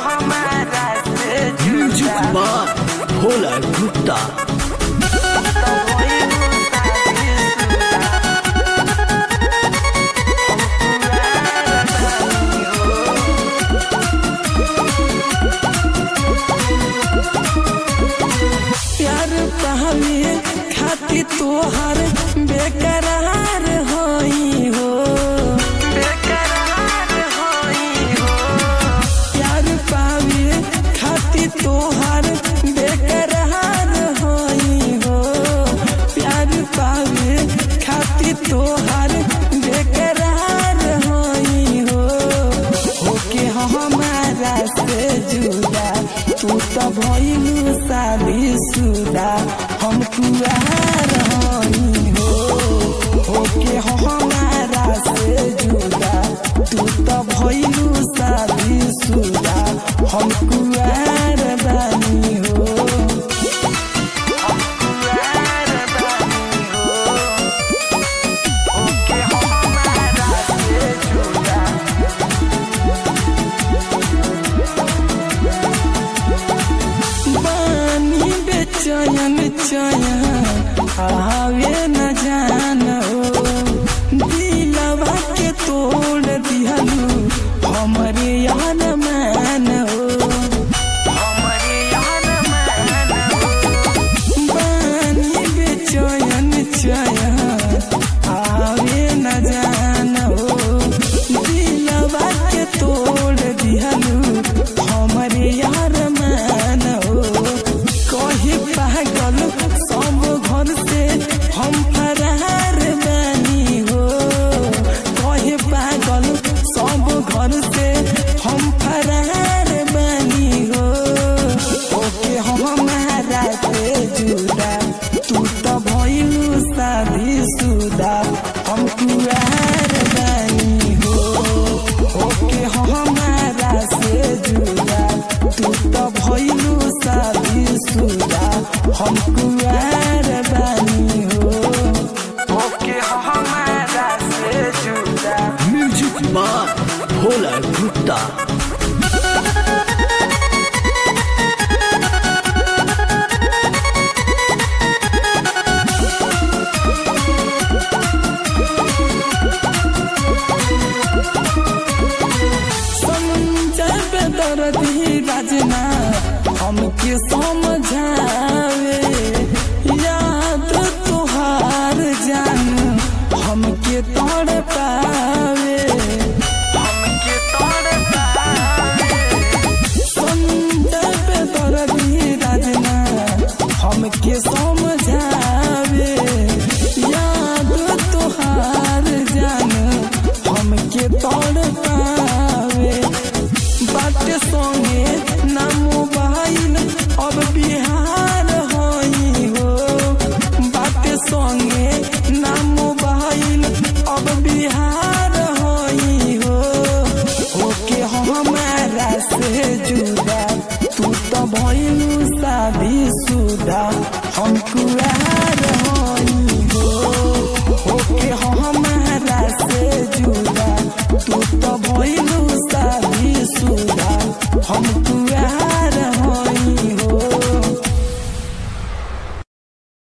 Music बार भोला गुप्ता। प्यार पावे खातिर तोहर बेकरार होई हो, प्यार पावे खातिर तोहर बेकरार होई हो, प्यार पावे खातिर तोहर बेकरार होई हो। होके हमारा से जुदा तू तो भइलू शादीशुदा, हम कुआर हई हो। होके हमारा से जुदा तू तो भइलू शादीशुदा, हम कुआर बानी हो। होके हमारा से जुदा बानी बेचैन चैन आवे न जानो, दिलवा के तोड़ दिहलू हमरे यान मान हो, बानी बेचैन चैन आवे न जानो, दिलवा के तोड़ दिहलू हमरे यार मान हो। कहे पागल सब घर से हम फरार बानी हो, कहे पागल सब घर से हम फरार बानी हो। ओके हमारा से जुदा तू तो भइलू शादीशुदा, हम कुआर बानी हो। ओके हमारा से जुदा तू तो भइलू शादीशुदा, हम कुआर बानी हो। ओके हमारा से जुदा म्यूजिक बार भोला गुप्ता। समझे दर्दी राजना हमके समझावे, याद तुहार जान हमके तोड़ पावे, समझे दर्दी राजना हमके समझावे, याद तुहार जान हमके तोड़ पावे। बात संगे ना मोबाइल अब बिहार होई हो, बात संगे ना मोबाइल अब बिहार होई हो। होके हमारा से जुदा तू तो भइलू शादीशुदा, हम कुआर होई हो। होके हमारा से जुदा तू तो भइलू शादीशुदा, हम